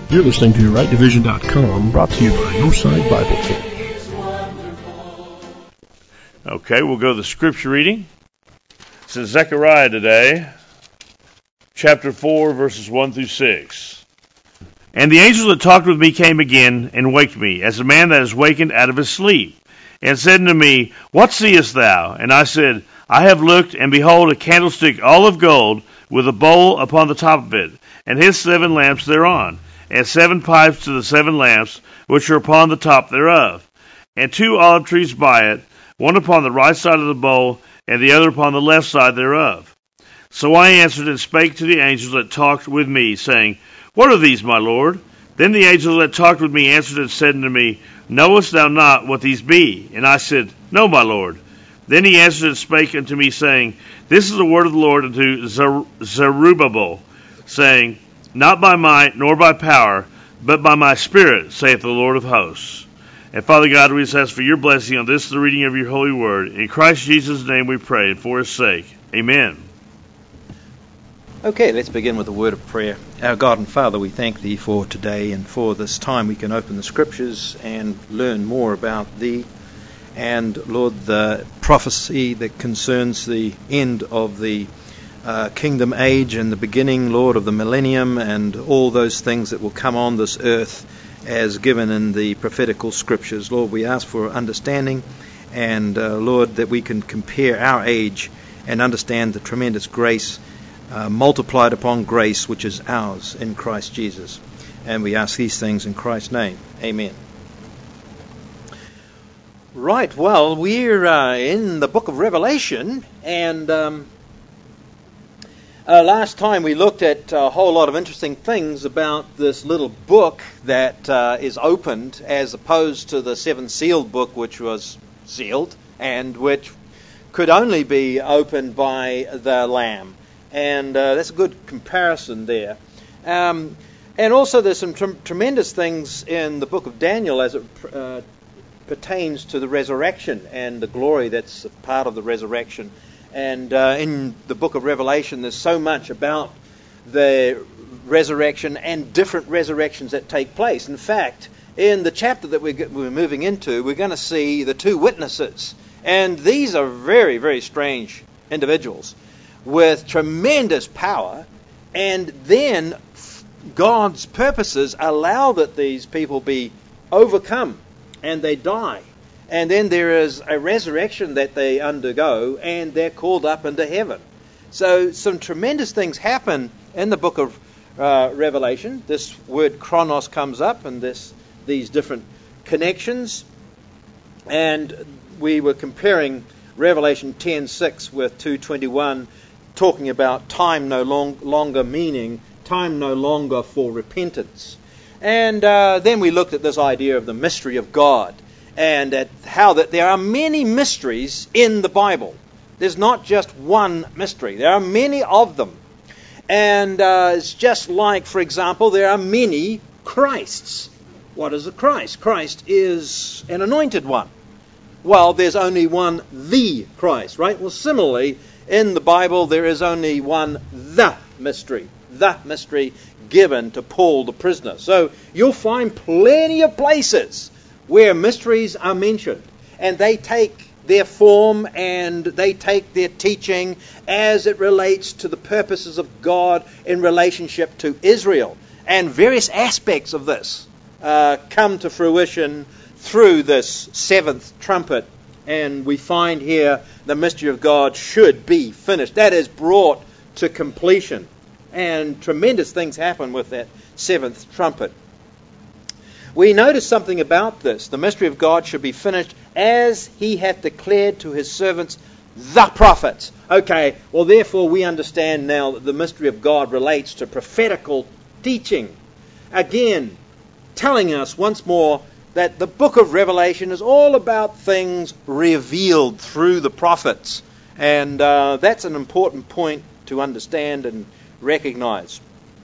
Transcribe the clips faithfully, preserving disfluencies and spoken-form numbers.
You're listening to right division dot com, brought to you by Northside Bible Church. Okay, we'll go to the scripture reading. It's in Zechariah today, chapter four, verses one through six. And the angel that talked with me came again and waked me, as a man that is wakened out of his sleep, and said unto me, What seest thou? And I said, I have looked, and behold, a candlestick all of gold, with a bowl upon the top of it, and his seven lamps thereon, and seven pipes to the seven lamps, which are upon the top thereof, and two olive trees by it, one upon the right side of the bowl, and the other upon the left side thereof. So I answered and spake to the angel that talked with me, saying, What are these, my Lord? Then the angel that talked with me answered and said unto me, Knowest thou not what these be? And I said, No, my Lord. Then he answered and spake unto me, saying, This is the word of the Lord unto Zer- Zerubbabel, saying, Not by might nor by power, but by my Spirit, saith the Lord of hosts. And Father God, we just ask for your blessing on this, the reading of your holy word. In Christ Jesus' name we pray, and for his sake. Amen. Okay, let's begin with a word of prayer. Our God and Father, we thank Thee for today and for this time we can open the Scriptures and learn more about Thee. And Lord, the prophecy that concerns the end of the uh, kingdom age and the beginning, Lord, of the millennium and all those things that will come on this earth as given in the prophetical Scriptures. Lord, we ask for understanding and, uh, Lord, that we can compare our age and understand the tremendous grace Uh, multiplied upon grace, which is ours in Christ Jesus. And we ask these things in Christ's name. Amen. Right, well, we're uh, in the book of Revelation, and um, uh, last time we looked at a whole lot of interesting things about this little book that uh, is opened, as opposed to the seven sealed book, which was sealed, and which could only be opened by the Lamb. And uh, that's a good comparison there. Um, and also there's some tr- tremendous things in the book of Daniel as it uh, pertains to the resurrection and the glory that's a part of the resurrection. And uh, in the book of Revelation there's so much about the resurrection and different resurrections that take place. In fact, in the chapter that we're, we're moving into, we're going to see the two witnesses. And these are very, very strange individuals with tremendous power, and then God's purposes allow that these people be overcome and they die. And then there is a resurrection that they undergo, and they're called up into heaven. So some tremendous things happen in the book of uh, Revelation. This word chronos comes up in this these different connections. And we were comparing Revelation ten six with two twenty-one, talking about time no long, longer, meaning time no longer for repentance. And uh, then we looked at this idea of the mystery of God, and at how that there are many mysteries in the Bible. There's not just one mystery. There are many of them. And uh, it's just like, for example, there are many Christs. What is a Christ? Christ is an anointed one. Well, there's only one, the Christ, right? Well, similarly, in the Bible, there is only one, the mystery. The mystery given to Paul the prisoner. So you'll find plenty of places where mysteries are mentioned. And they take their form and they take their teaching as it relates to the purposes of God in relationship to Israel. And various aspects of this uh, come to fruition through this seventh trumpet. And we find here the mystery of God should be finished. That is brought to completion. And tremendous things happen with that seventh trumpet. We notice something about this. The mystery of God should be finished as he hath declared to his servants, the prophets. Okay, well therefore we understand now that the mystery of God relates to prophetical teaching. Again, telling us once more that the book of Revelation is all about things revealed through the prophets. And uh, that's an important point to understand and recognize.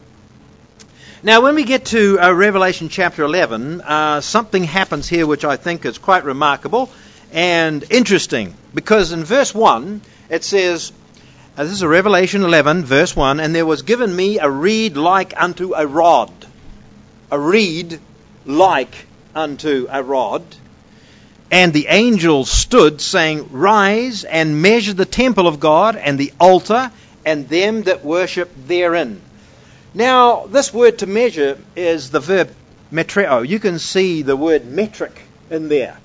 Now, when we get to uh, Revelation chapter eleven, uh, something happens here which I think is quite remarkable and interesting. Because in verse one, it says, uh, this is a Revelation eleven, verse one, and there was given me a reed like unto a rod. a reed like unto a rod. And the angel stood, saying, Rise and measure the temple of God, and the altar, and them that worship therein. Now, this word to measure is the verb metreo. You can see the word metric in there.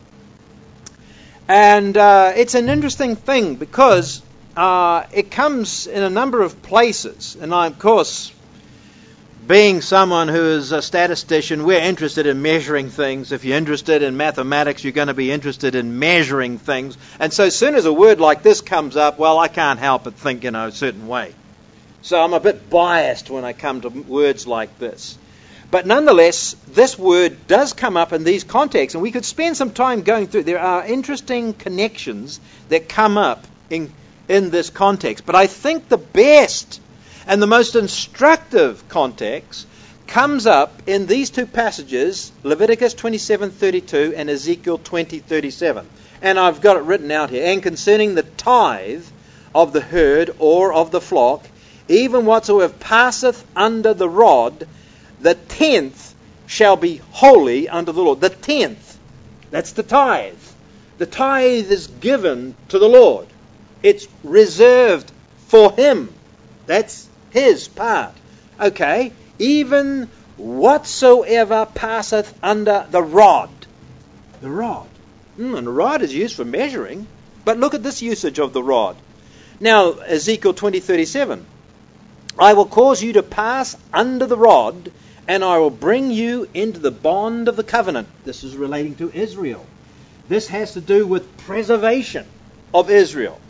And uh, it's an interesting thing because uh, it comes in a number of places. And I, of course, being someone who is a statistician, we're interested in measuring things. If you're interested in mathematics, you're going to be interested in measuring things. And so as soon as a word like this comes up, well, I can't help but think, you know, a certain way. So I'm a bit biased when I come to words like this. But nonetheless, this word does come up in these contexts, and we could spend some time going through. There are interesting connections that come up in, in this context. But I think the best and the most instructive context comes up in these two passages, Leviticus twenty-seven thirty-two and Ezekiel twenty thirty-seven. And I've got it written out here. And concerning the tithe of the herd or of the flock, even whatsoever passeth under the rod, the tenth shall be holy unto the Lord. The tenth. That's the tithe. The tithe is given to the Lord. It's reserved for Him. That's His part. Okay. Even whatsoever passeth under the rod. The rod. Mm, and the rod is used for measuring. But look at this usage of the rod. Now, Ezekiel twenty thirty-seven. I will cause you to pass under the rod, and I will bring you into the bond of the covenant. This is relating to Israel. This has to do with preservation of Israel.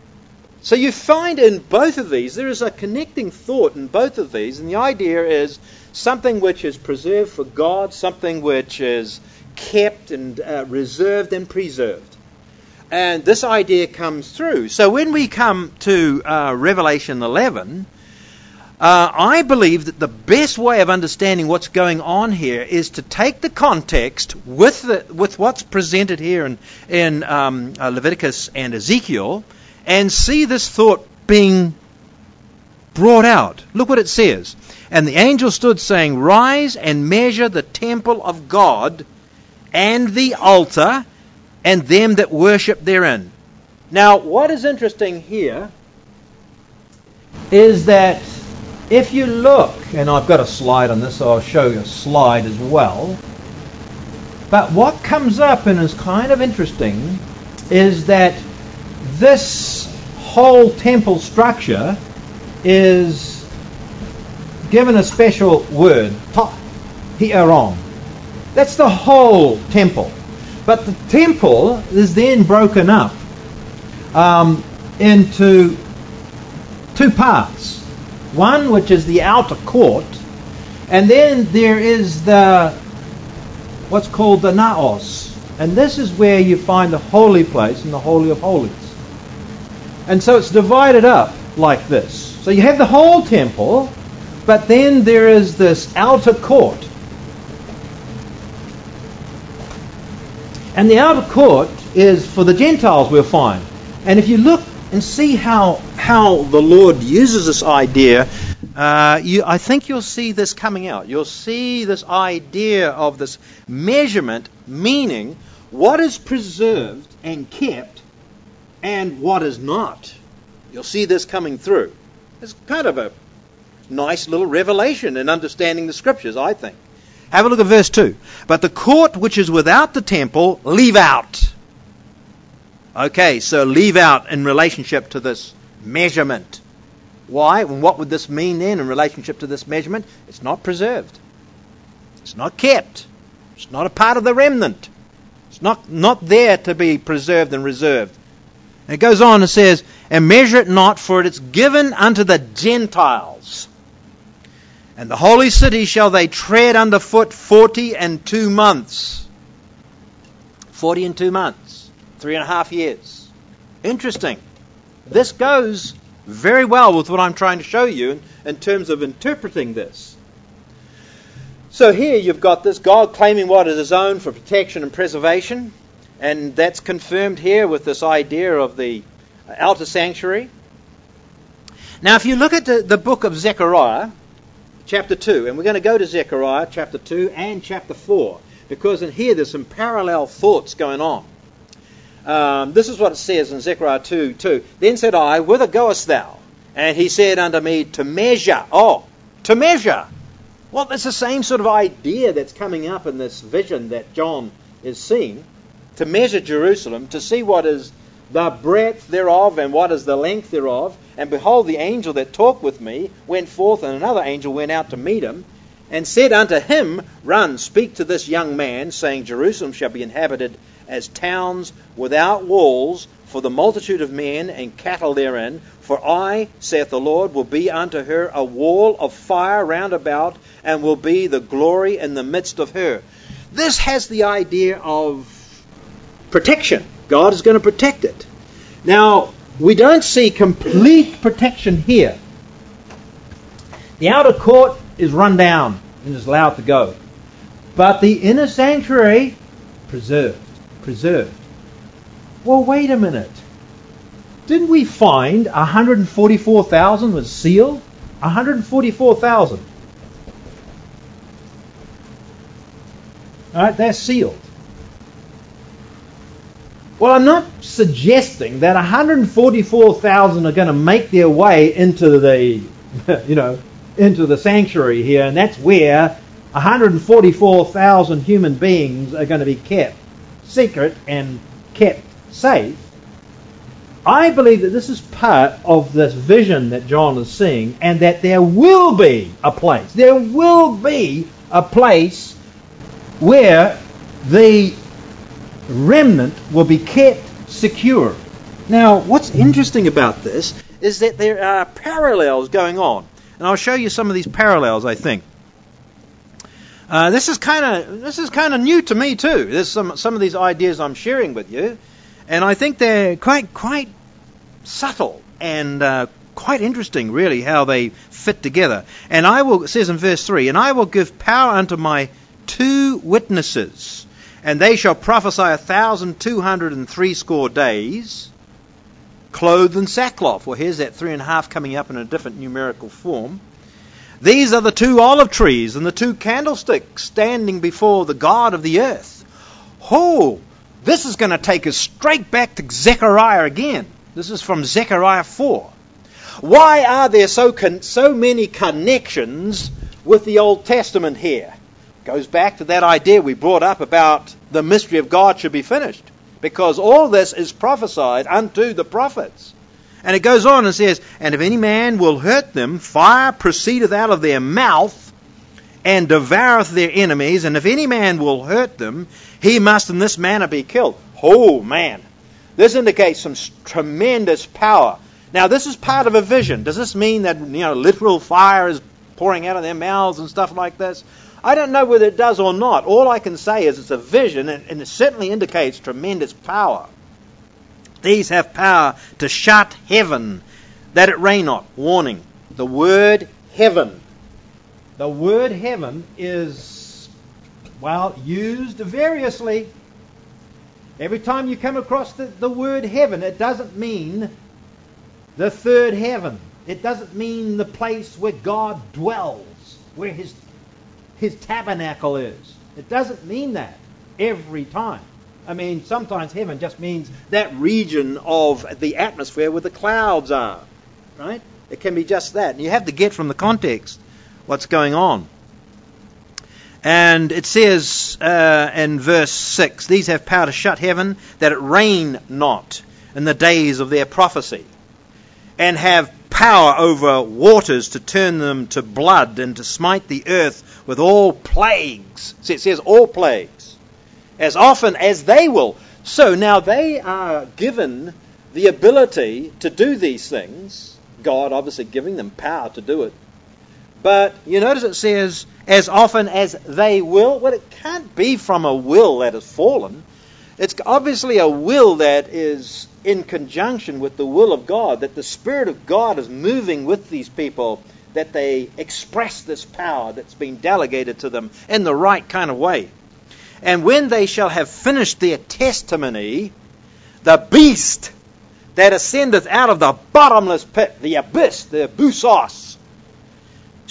So you find in both of these, there is a connecting thought in both of these, and the idea is something which is preserved for God, something which is kept and uh, reserved and preserved. And this idea comes through. So when we come to uh, Revelation eleven, Uh, I believe that the best way of understanding what's going on here is to take the context with the, with what's presented here in, in um, uh, Leviticus and Ezekiel and see this thought being brought out. Look what it says. And the angel stood saying, Rise and measure the temple of God and the altar and them that worship therein. Now, what is interesting here is that if you look, and I've got a slide on this, so I'll show you a slide as well. But what comes up and is kind of interesting is that this whole temple structure is given a special word, hieron. That's the whole temple. But the temple is then broken up um, into two parts. One which is the outer court, and then there is the what's called the naos, and this is where you find the holy place and the holy of holies. And so it's divided up like this. So you have the whole temple, but then there is this outer court. And the outer court is for the Gentiles, we'll find. And if you look and see how how the Lord uses this idea, uh, you, I think you'll see this coming out. You'll see this idea of this measurement, meaning what is preserved and kept and what is not. You'll see this coming through. It's kind of a nice little revelation in understanding the Scriptures, I think. Have a look at verse two. But the court which is without the temple, leave out. Okay, so leave out in relationship to this measurement. Why? And what would this mean then in relationship to this measurement? It's not preserved. It's not kept. It's not a part of the remnant. It's not, not there to be preserved and reserved. And it goes on and says, And measure it not, for it is given unto the Gentiles. And the holy city shall they tread under foot forty and two months. Forty and two months. Three and a half years. Interesting. This goes very well with what I'm trying to show you in, in terms of interpreting this. So here you've got this God claiming what is His own for protection and preservation. And that's confirmed here with this idea of the outer sanctuary. Now if you look at the, the book of Zechariah, chapter two. And we're going to go to Zechariah chapter two and chapter four, because in here there's some parallel thoughts going on. Um, this is what it says in Zechariah two two. Then said I, whither goest thou? And he said unto me, to measure. Oh, to measure. Well, it's the same sort of idea that's coming up in this vision that John is seeing. To measure Jerusalem, to see what is the breadth thereof and what is the length thereof. And behold, the angel that talked with me went forth, and another angel went out to meet him, and said unto him, Run, speak to this young man, saying, Jerusalem shall be inhabited as towns without walls, for the multitude of men and cattle therein. For I, saith the Lord, will be unto her a wall of fire round about, and will be the glory in the midst of her. This has the idea of protection. God is going to protect it. Now, we don't see complete protection here. The outer court is run down and is allowed to go. But the inner sanctuary, preserved. Preserved. Well, wait a minute. Didn't we find one hundred forty-four thousand was sealed? one hundred forty-four thousand. All right, they're sealed. Well, I'm not suggesting that one hundred forty-four thousand are going to make their way into the, you know, into the sanctuary here, and that's where one hundred forty-four thousand human beings are going to be kept secret and kept safe. I believe that this is part of this vision that John is seeing, and that there will be a place. There will be a place where the remnant will be kept secure. Now, what's interesting about this is that there are parallels going on, and I'll show you some of these parallels. I think uh, this is kind of this is kind of new to me too. There's some some of these ideas I'm sharing with you, and I think they're quite quite subtle and uh, quite interesting, really, how they fit together. And I will, it says in verse three, and I will give power unto my two witnesses, and they shall prophesy a thousand two hundred and threescore days, clothed in sackcloth. Well, here's that three and a half coming up in a different numerical form. These are the two olive trees and the two candlesticks standing before the God of the earth. Oh, this is going to take us straight back to Zechariah again. This is from Zechariah four. Why are there so con- so many connections with the Old Testament here? Goes back to that idea we brought up about the mystery of God should be finished, because all this is prophesied unto the prophets. And it goes on and says, and if any man will hurt them, fire proceedeth out of their mouth and devoureth their enemies, and if any man will hurt them, he must in this manner be killed. Oh man, this indicates some tremendous power. Now this is part of a vision. Does this mean that, you know, literal fire is pouring out of their mouths and stuff like this? I don't know whether it does or not. All I can say is it's a vision, and, and it certainly indicates tremendous power. These have power to shut heaven, that it rain not. Warning, the word heaven. The word heaven is, well, used variously. Every time you come across the, the word heaven, it doesn't mean the third heaven. It doesn't mean the place where God dwells, where His His tabernacle is. It doesn't mean that every time. I mean, sometimes heaven just means that region of the atmosphere where the clouds are, right? It can be just that. And you have to get from the context what's going on. And it says uh, in verse six, these have power to shut heaven, that it rain not in the days of their prophecy, and have power over waters to turn them to blood, and to smite the earth with all plagues. See, it says all plagues, as often as they will. So now they are given the ability to do these things. God obviously giving them power to do it. But you notice it says, as often as they will. Well, it can't be from a will that has fallen. It's obviously a will that is in conjunction with the will of God, that the Spirit of God is moving with these people, that they express this power that's been delegated to them in the right kind of way. And when they shall have finished their testimony, the beast that ascendeth out of the bottomless pit, the abyss, the busos,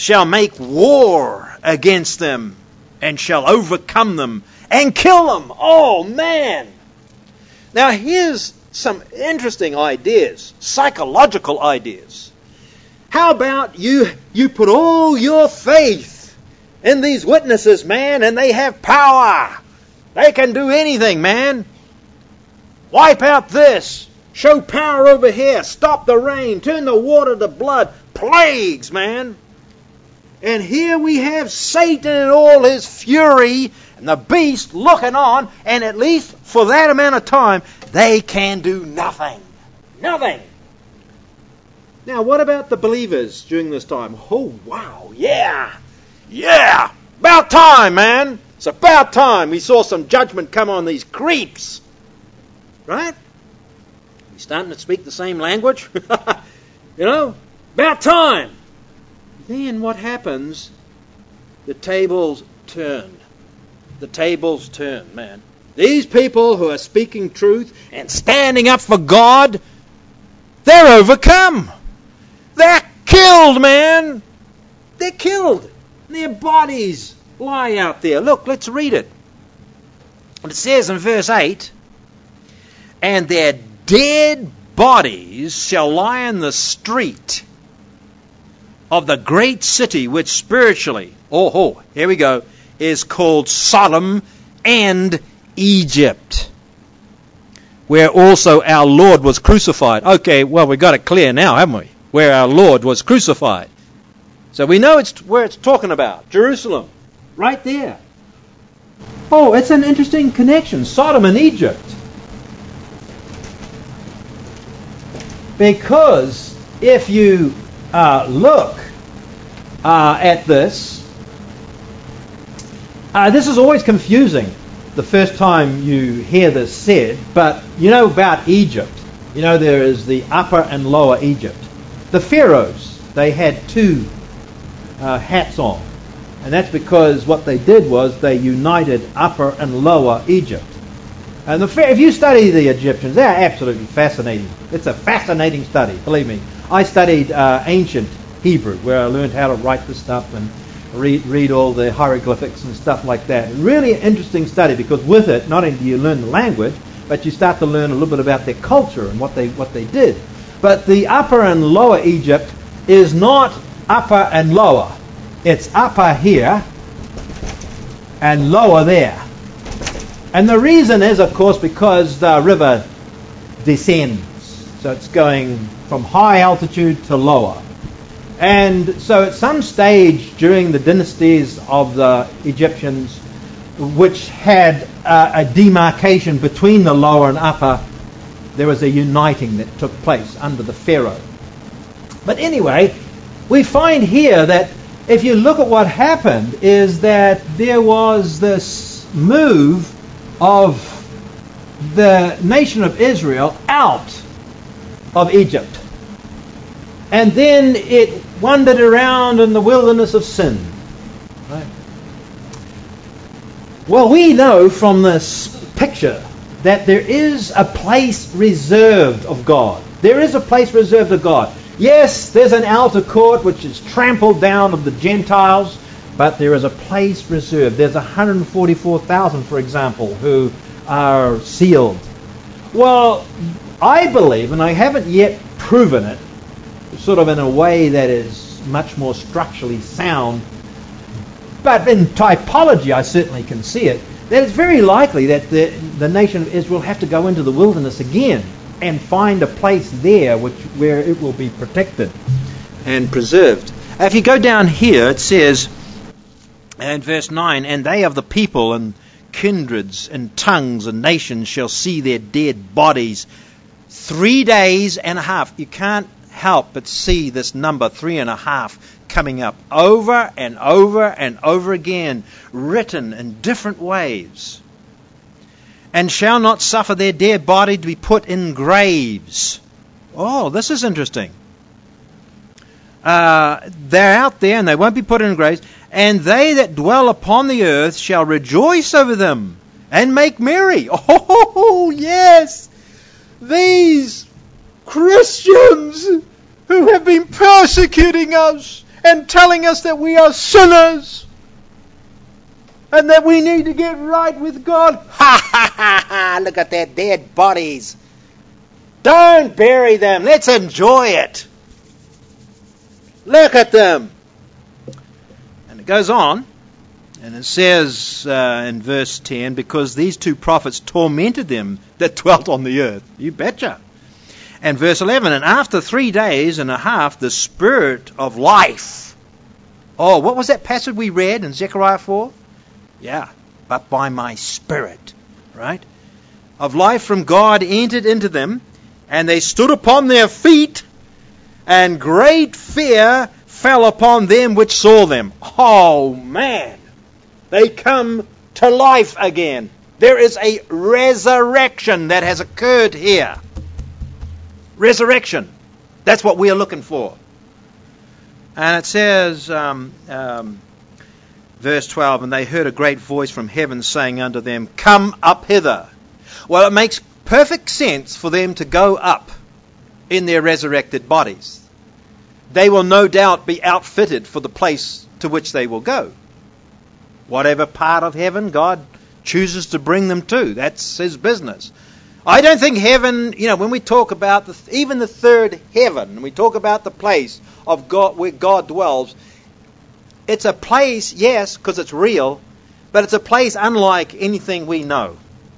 shall make war against them and shall overcome them and kill them. Oh, man! Now, here's some interesting ideas, psychological ideas. How about you, you put all your faith in these witnesses, man, and they have power. They can do anything, man. Wipe out this. Show power over here. Stop the rain. Turn the water to blood. Plagues, man. And here we have Satan in all his fury and the beast looking on, and at least for that amount of time, they can do nothing. Nothing. Now, what about the believers during this time? Oh, wow, yeah. Yeah. About time, man. It's about time we saw some judgment come on these creeps. Right? You starting to speak the same language? You know? About time. Then what happens? The tables turn. The tables turn, man. These people who are speaking truth and standing up for God, they're overcome. They're killed, man. They're killed. Their bodies lie out there. Look, let's read it. It says in verse eight, and their dead bodies shall lie in the street of the great city, which spiritually, oh, oh, here we go, is called Sodom and Egypt, where also our Lord was crucified. Okay, well, we got it clear now, haven't we? Where our Lord was crucified. So we know it's where it's talking about. Jerusalem. Right there. Oh, it's an interesting connection. Sodom and Egypt. Because if you uh, look uh, at this, uh, this is always confusing the first time you hear this said, but you know about Egypt. You know there is the upper and lower Egypt. The pharaohs, they had two uh, hats on. And that's because what they did was they united upper and lower Egypt. And the, if you study the Egyptians, they're absolutely fascinating. It's a fascinating study, believe me. I studied uh, ancient Hebrew, where I learned how to write this stuff and read read all the hieroglyphics and stuff like that. Really an interesting study, because with it, not only do you learn the language, but you start to learn a little bit about their culture and what they what they did. But the upper and lower Egypt is not upper and lower. It's upper here and lower there. And the reason is, of course, because the river descends. So it's going from high altitude to lower. And so at some stage during the dynasties of the Egyptians, which had uh, a demarcation between the lower and upper, there was a uniting that took place under the Pharaoh. But anyway, we find here that if you look at what happened, is that there was this move of the nation of Israel out of Egypt. And then it wandered around in the wilderness of sin. Right? Well, we know from this picture that there is a place reserved of God. There is a place reserved of God. Yes, there's an outer court which is trampled down of the Gentiles, but there is a place reserved. There's one hundred forty-four thousand, for example, who are sealed. Well, I believe, and I haven't yet proven it, sort of in a way that is much more structurally sound, but in typology I certainly can see it, that it's very likely that the, the nation of Israel have to go into the wilderness again and find a place there which where it will be protected and preserved. If you go down here, it says in verse nine, and they of the people and kindreds and tongues and nations shall see their dead bodies three days and a half. You can't help but see this number three and a half coming up over and over and over again, written in different ways. And shall not suffer their dead body to be put in graves. Oh, this is interesting. Uh, they're out there and they won't be put in graves. And they that dwell upon the earth shall rejoice over them and make merry. Oh, yes! These Christians who have been persecuting us and telling us that we are sinners and that we need to get right with God. Ha ha ha ha! Look at their dead bodies. Don't bury them. Let's enjoy it. Look at them. And it goes on, and it says uh, in verse ten, because these two prophets tormented them that dwelt on the earth. You betcha. And verse eleven, and after three days and a half, the Spirit of life. Oh, what was that passage we read in Zechariah four? Yeah, but by my Spirit, right? Of life from God entered into them, and they stood upon their feet, and great fear fell upon them which saw them. Oh, man. They come to life again. There is a resurrection that has occurred here. Resurrection. That's what we are looking for. And it says, um, um, verse twelve, and they heard a great voice from heaven saying unto them, come up hither. Well, it makes perfect sense for them to go up in their resurrected bodies. They will no doubt be outfitted for the place to which they will go. Whatever part of heaven God chooses to bring them to, that's His business. I don't think heaven, you know, when we talk about the, even the third heaven, and we talk about the place of God where God dwells, it's a place, yes, because it's real, but it's a place unlike anything we know.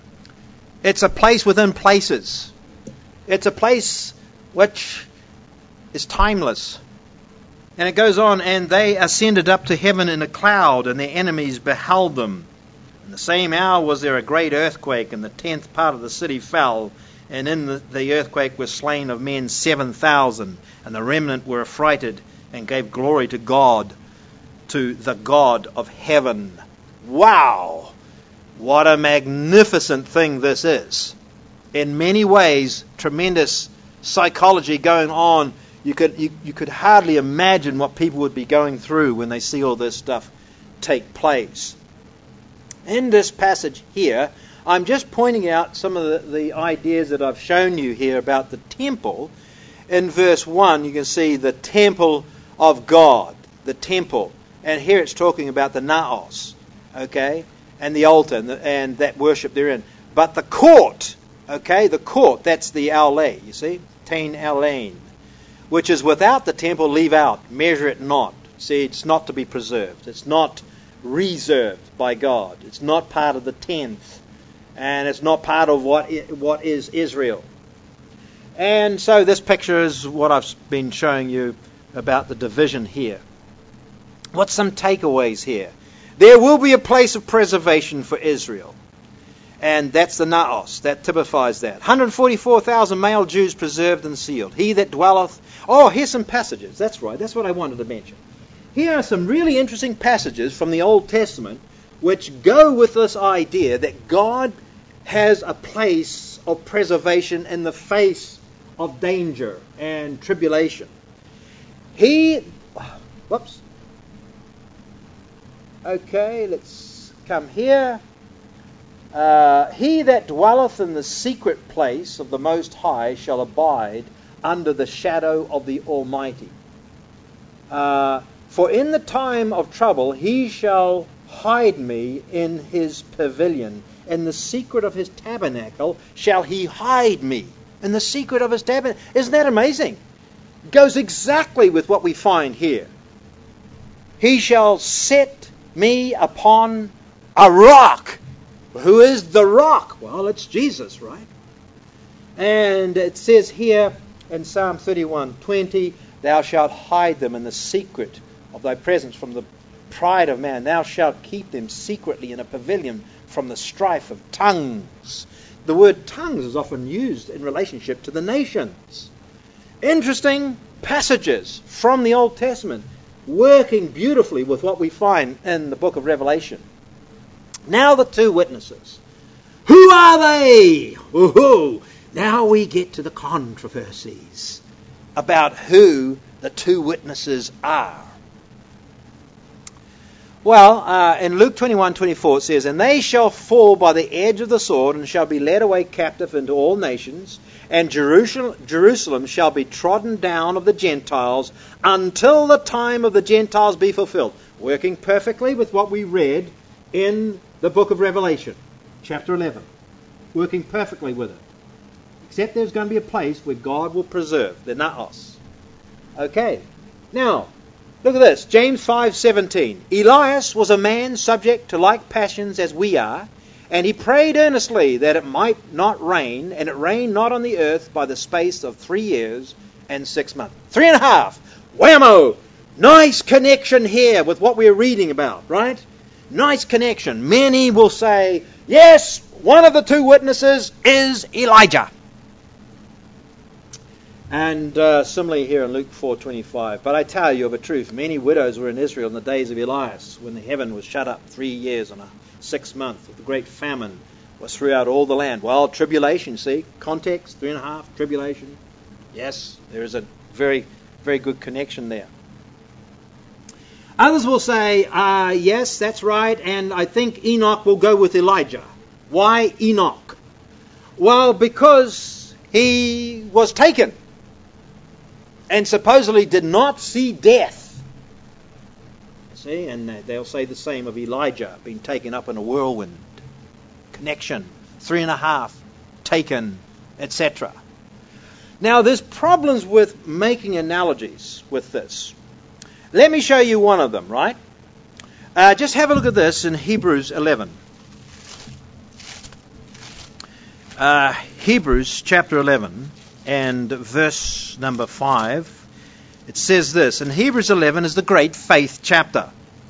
It's a place within places. It's a place which is timeless. And it goes on, and they ascended up to heaven in a cloud, and their enemies beheld them. In the same hour was there a great earthquake, and the tenth part of the city fell, and in the, the earthquake were slain of men seven thousand, and the remnant were affrighted, and gave glory to God, to the God of heaven. Wow! What a magnificent thing this is. In many ways, tremendous psychology going on. You could you, you could hardly imagine what people would be going through when they see all this stuff take place. In this passage here, I'm just pointing out some of the, the ideas that I've shown you here about the temple. In verse one, you can see the temple of God, the temple. And here it's talking about the naos, okay, and the altar and, the, and that worship therein. But the court, okay, the court, that's the aule, you see, tain alain, which is without the temple, leave out, measure it not. See, it's not to be preserved. It's not reserved by God. It's not part of the tenth. And it's not part of what what is Israel. And so this picture is what I've been showing you about the division here. What's some takeaways here? There will be a place of preservation for Israel. And that's the naos. That typifies that. one hundred forty-four thousand male Jews preserved and sealed. He that dwelleth... Oh, here's some passages. That's right. That's what I wanted to mention. Here are some really interesting passages from the Old Testament which go with this idea that God has a place of preservation in the face of danger and tribulation. He... Whoops. Okay, let's come here. Uh, he that dwelleth in the secret place of the Most High shall abide under the shadow of the Almighty. Uh, for in the time of trouble he shall hide me in his pavilion. In the secret of his tabernacle shall he hide me. In the secret of his tabernacle. Isn't that amazing? It goes exactly with what we find here. He shall set me upon a rock. Who is the rock? Well, it's Jesus, right? And it says here in Psalm thirty-one twenty, thou shalt hide them in the secret of thy presence from the pride of man. Thou shalt keep them secretly in a pavilion from the strife of tongues. The word tongues is often used in relationship to the nations. Interesting passages from the Old Testament working beautifully with what we find in the book of Revelation. Now the two witnesses. Who are they? Ooh, now we get to the controversies about who the two witnesses are. Well, uh, in Luke twenty-one twenty-four it says, "And they shall fall by the edge of the sword, and shall be led away captive into all nations, and Jerusalem, Jerusalem shall be trodden down of the Gentiles until the time of the Gentiles be fulfilled." Working perfectly with what we read in the book of Revelation, chapter eleven. Working perfectly with it. Except there's going to be a place where God will preserve the naos. Okay. Now, look at this. James five seventeen. "Elias was a man subject to like passions as we are, and he prayed earnestly that it might not rain, and it rained not on the earth by the space of three years and six months." Three and a half. Whammo! Nice connection here with what we're reading about, right? Nice connection. Many will say, yes, one of the two witnesses is Elijah. And uh, similarly here in Luke four twenty-five. "But I tell you of a truth, many widows were in Israel in the days of Elias, when the heaven was shut up three years and a six month, with the great famine was throughout all the land." Well, tribulation, see? Context, three and a half, tribulation. Yes, there is a very, very good connection there. Others will say, uh, yes, that's right, and I think Enoch will go with Elijah. Why Enoch? Well, because he was taken and supposedly did not see death. See, and they'll say the same of Elijah, being taken up in a whirlwind. Connection, three and a half, taken, et cetera. Now, there's problems with making analogies with this. Let me show you one of them, right? Uh, just have a look at this in Hebrews eleven. Uh, Hebrews chapter eleven and verse number five. It says this, and Hebrews eleven is the great faith chapter.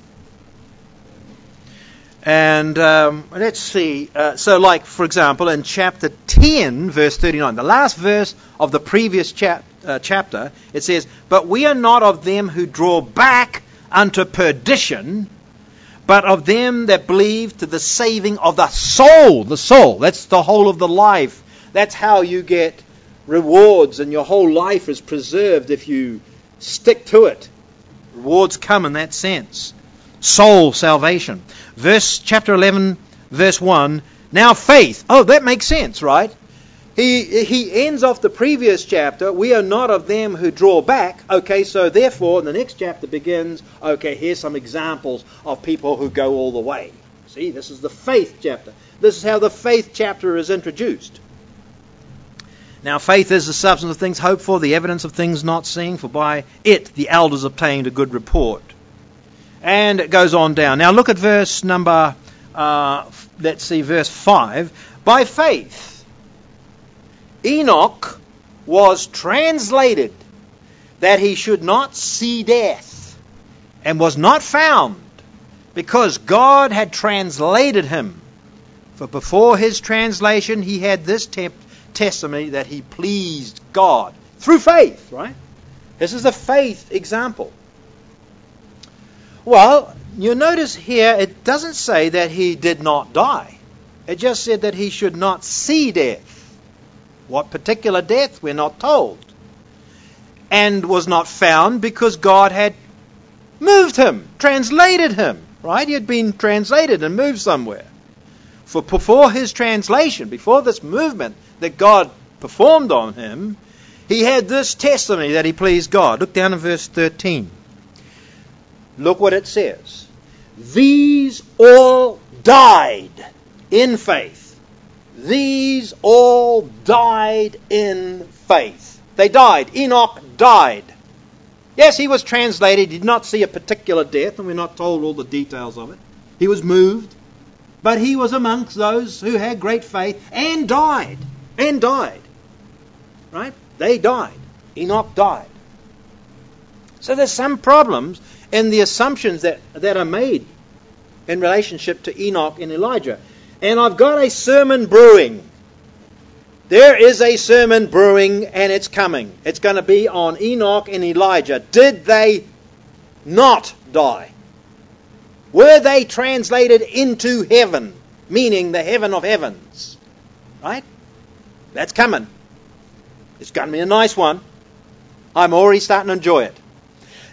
And um, let's see. Uh, so like, for example, in chapter ten, verse thirty-nine, the last verse of the previous chap, uh, chapter, it says, "But we are not of them who draw back unto perdition, but of them that believe to the saving of the soul." The soul, that's the whole of the life. That's how you get rewards, and your whole life is preserved if you stick to it. Rewards come in that sense. Soul salvation. Verse chapter eleven, verse one. Now faith. Oh, that makes sense, right? He he ends off the previous chapter. We are not of them who draw back. Okay, so therefore, the next chapter begins. Okay, here's some examples of people who go all the way. See, this is the faith chapter. This is how the faith chapter is introduced. Now faith is the substance of things hoped for, the evidence of things not seen, for by it the elders obtained a good report. And it goes on down. Now look at verse number, uh, let's see, verse five. "By faith, Enoch was translated that he should not see death, and was not found, because God had translated him. For before his translation he had this te- testimony that he pleased God." Through faith, right? This is the faith example. Well, you'll notice here it doesn't say that he did not die. It just said that he should not see death. What particular death, we're not told. And was not found because God had moved him, translated him, right? He had been translated and moved somewhere. For before his translation, before this movement that God performed on him, he had this testimony that he pleased God. Look down in verse thirteen. Look what it says. "These all died in faith." These all died in faith. They died. Enoch died. Yes, he was translated. He did not see a particular death, and we're not told all the details of it. He was moved. But he was amongst those who had great faith and died. And died. Right? They died. Enoch died. So there's some problems in the assumptions that, that are made in relationship to Enoch and Elijah. And I've got a sermon brewing. There is a sermon brewing, and it's coming. It's going to be on Enoch and Elijah. Did they not die? Were they translated into heaven, meaning the heaven of heavens? Right? That's coming. It's going to be a nice one. I'm already starting to enjoy it.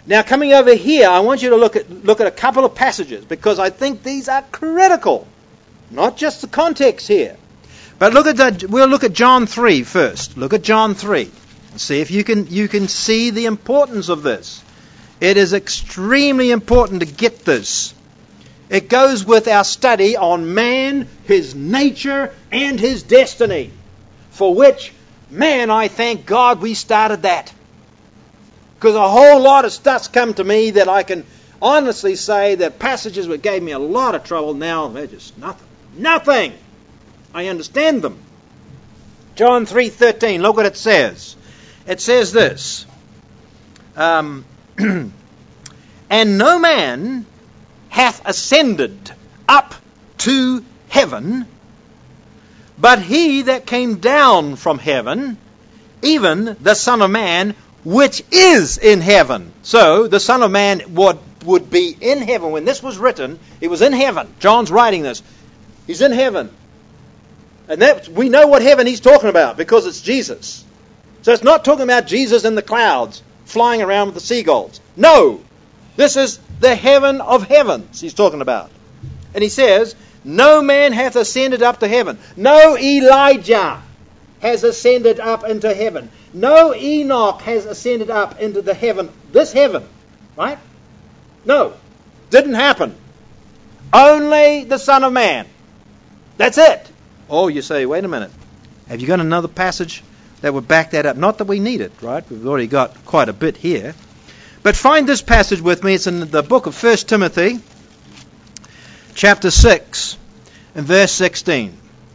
Now, coming over here, I want you to look at look at a couple of passages, because I think these are critical. Not just the context here. But look at that, we'll look at John three first. Look at John three. See if you can you can see the importance of this. It is extremely important to get this. It goes with our study on man, his nature, and his destiny, for which, man, I thank God we started that. Because a whole lot of stuff's come to me that I can honestly say that passages that gave me a lot of trouble, now they're just nothing. Nothing! I understand them. John three thirteen, look what it says. It says this, um, and no man hath ascended up to heaven, but he that came down from heaven, even the Son of Man, which is in heaven. So, the Son of Man would, would be in heaven. When this was written, it was in heaven. John's writing this. He's in heaven. And that, we know what heaven he's talking about, because it's Jesus. So it's not talking about Jesus in the clouds, flying around with the seagulls. No! This is the heaven of heavens he's talking about. And he says, no man hath ascended up to heaven. No Elijah has ascended up into heaven. No Enoch has ascended up into the heaven, this heaven. Right? No. Didn't happen. Only the Son of Man. That's it. Oh, you say, wait a minute. Have you got another passage that would back that up? Not that we need it, right? We've already got quite a bit here. But find this passage with me. It's in the book of First Timothy, chapter six, and verse sixteen.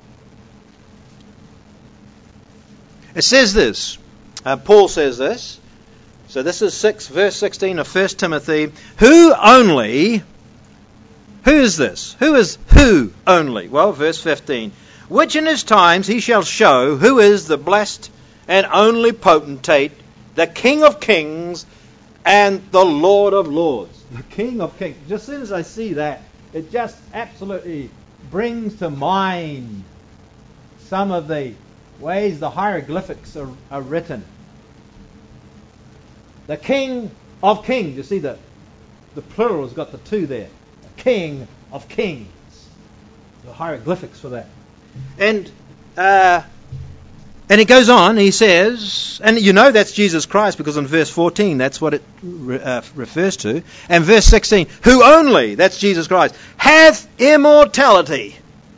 It says this. Uh, Paul says this. So this is six, verse sixteen of First Timothy. Who only... Who is this? Who is who only? Well, verse fifteen. Which in his times he shall show who is the blessed and only potentate, the King of kings and the Lord of lords. The King of kings. Just as soon as I see that, it just absolutely brings to mind some of the ways the hieroglyphics are, are written. The King of kings. You see the, the plural has got the two there. The King of kings. The hieroglyphics for that. And uh, and it goes on, he says, and you know that's Jesus Christ, because in verse fourteen that's what it re, uh, refers to. And verse sixteen, who only, that's Jesus Christ, hath immortality.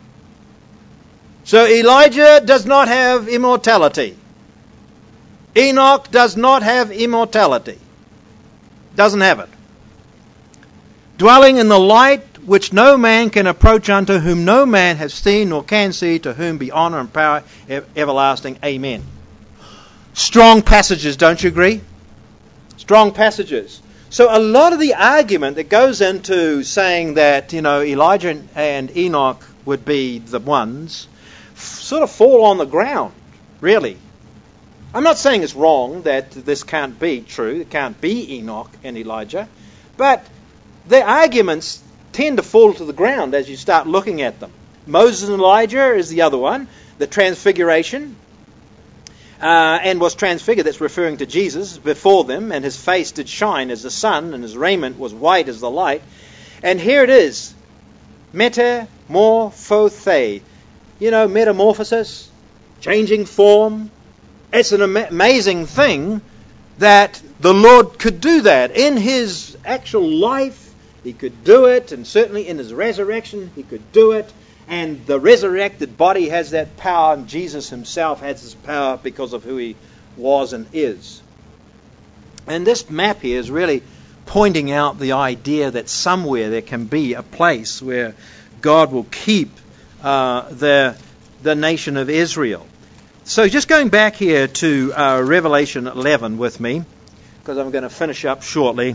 So Elijah does not have immortality. Enoch does not have immortality. Doesn't have it. Dwelling in the light which no man can approach unto, whom no man has seen nor can see, to whom be honor and power everlasting. Amen. Strong passages, don't you agree? Strong passages. So a lot of the argument that goes into saying that, you know, Elijah and Enoch would be the ones, sort of fall on the ground, really. I'm not saying it's wrong that this can't be true. It can't be Enoch and Elijah. But the arguments tend to fall to the ground as you start looking at them. Moses and Elijah is the other one. The transfiguration. Uh, and was transfigured, that's referring to Jesus, before them, and his face did shine as the sun, and his raiment was white as the light. And here it is. Metamorphothe. You know, metamorphosis, changing form. It's an am- amazing thing that the Lord could do that. In his actual life, he could do it, and certainly in his resurrection, he could do it. And the resurrected body has that power, and Jesus himself has this power because of who he was and is. And this map here is really pointing out the idea that somewhere there can be a place where God will keep uh, the, the nation of Israel. So just going back here to uh, Revelation eleven with me, because I'm going to finish up shortly.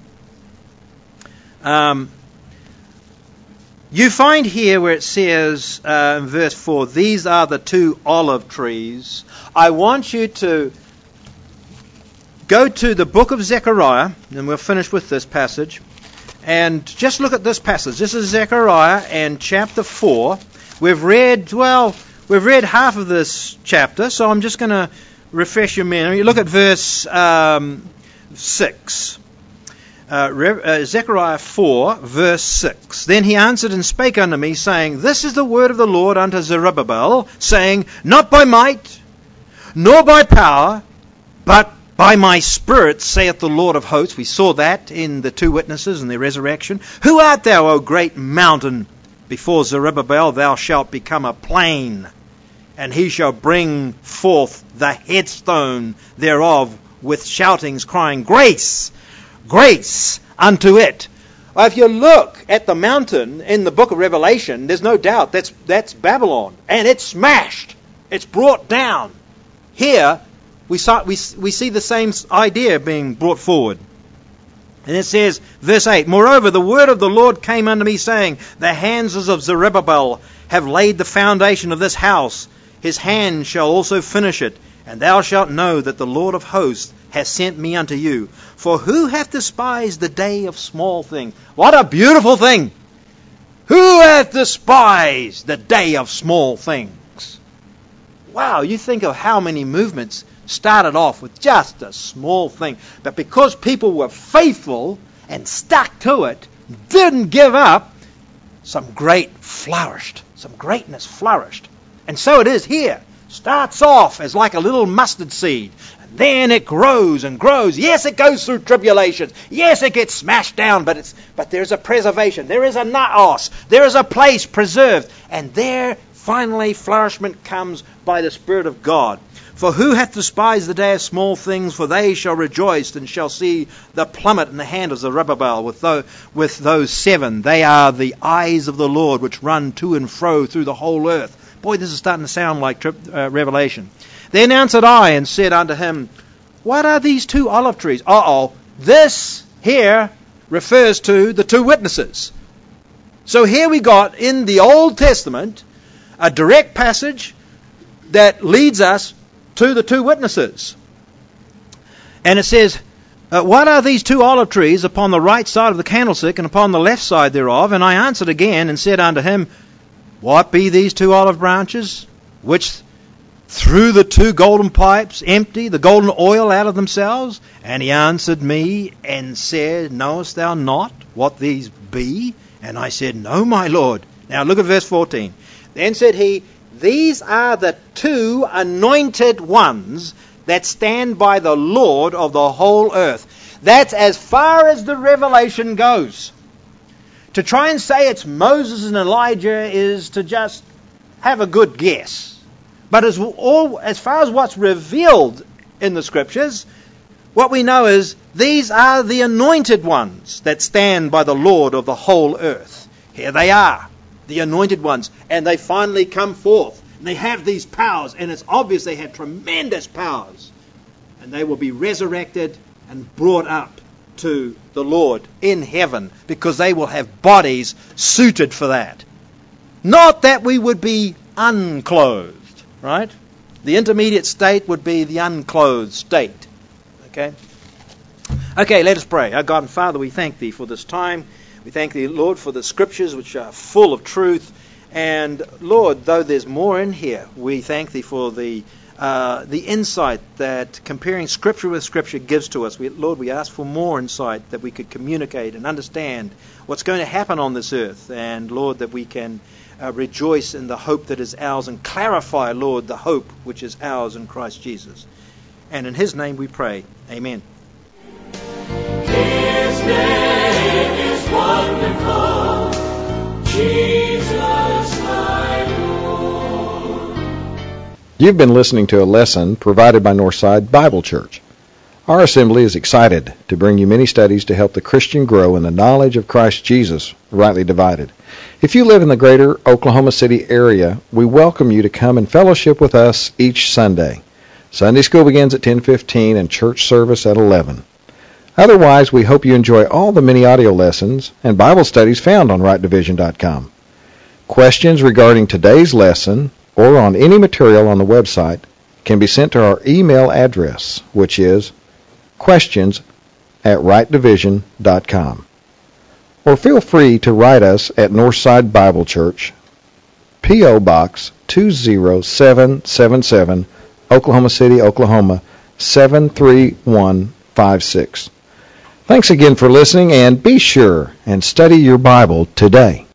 Um, you find here where it says uh, in verse four, these are the two olive trees. I want you to go to the book of Zechariah, and we'll finish with this passage, and just look at this passage. This is Zechariah and chapter four. We've read, well, we've read half of this chapter, so I'm just going to refresh your memory. Look at verse um, six. Uh, Re- uh, Zechariah four, verse six. Then he answered and spake unto me, saying, This is the word of the Lord unto Zerubbabel, saying, Not by might, nor by power, but by my Spirit, saith the Lord of hosts. We saw that in the two witnesses and the resurrection. Who art thou, O great mountain? Before Zerubbabel thou shalt become a plain, and he shall bring forth the headstone thereof with shoutings, crying, Grace! Grace unto it. Well, if you look at the mountain in the book of Revelation, there's no doubt that's that's Babylon, and it's smashed. It's brought down. Here we saw, we we see the same idea being brought forward. And it says, verse eight, Moreover, the word of the Lord came unto me, saying, The hands of Zerubbabel have laid the foundation of this house. His hand shall also finish it. And thou shalt know that the Lord of hosts has sent me unto you. For who hath despised the day of small things? What a beautiful thing! Who hath despised the day of small things? Wow, you think of how many movements started off with just a small thing. But because people were faithful and stuck to it, didn't give up, some great flourished. Some greatness flourished. And so it is here. Starts off as like a little mustard seed. And then it grows and grows. Yes, it goes through tribulations. Yes, it gets smashed down, but it's but there's a preservation. There is a naos. There is a place preserved. And there finally flourishment comes by the Spirit of God. For who hath despised the day of small things? For they shall rejoice and shall see the plummet in the hand of Zerubbabel with those, with those seven. They are the eyes of the Lord which run to and fro through the whole earth. Boy, this is starting to sound like tri- uh, Revelation. Then answered I and said unto him, What are these two olive trees? Uh-oh. This here refers to the two witnesses. So here we got in the Old Testament a direct passage that leads us to the two witnesses. And it says, uh, What are these two olive trees upon the right side of the candlestick and upon the left side thereof? And I answered again and said unto him, What be these two olive branches, which through the two golden pipes empty the golden oil out of themselves? And he answered me and said, Knowest thou not what these be? And I said, No, my Lord. Now look at verse fourteen. Then said he, These are the two anointed ones that stand by the Lord of the whole earth. That's as far as the revelation goes. To try and say it's Moses and Elijah is to just have a good guess. But as, all, as far as what's revealed in the Scriptures, what we know is these are the anointed ones that stand by the Lord of the whole earth. Here they are, the anointed ones, and they finally come forth. And they have these powers, and it's obvious they have tremendous powers. And they will be resurrected and brought up to the Lord in heaven, because they will have bodies suited for that. Not that we would be unclothed, right? The intermediate state would be the unclothed state. Okay? Okay, let us pray. Our God and Father, we thank Thee for this time. We thank Thee, Lord, for the Scriptures which are full of truth. And Lord, though there's more in here, we thank Thee for the Uh, the insight that comparing Scripture with Scripture gives to us. We, Lord, we ask for more insight that we could communicate and understand what's going to happen on this earth. And, Lord, that we can uh, rejoice in the hope that is ours and clarify, Lord, the hope which is ours in Christ Jesus. And in His name we pray. Amen. His name is wonderful, Jesus my Lord. You've been listening to a lesson provided by Northside Bible Church. Our assembly is excited to bring you many studies to help the Christian grow in the knowledge of Christ Jesus, rightly divided. If you live in the greater Oklahoma City area, we welcome you to come and fellowship with us each Sunday. Sunday school begins at ten fifteen and church service at eleven. Otherwise, we hope you enjoy all the many audio lessons and Bible studies found on right division dot com. Questions regarding today's lesson or on any material on the website can be sent to our email address, which is questions at right division dot com. Or feel free to write us at Northside Bible Church, P O. Box two zero seven seven seven, Oklahoma City, Oklahoma seven three one five six. Thanks again for listening, and be sure and study your Bible today.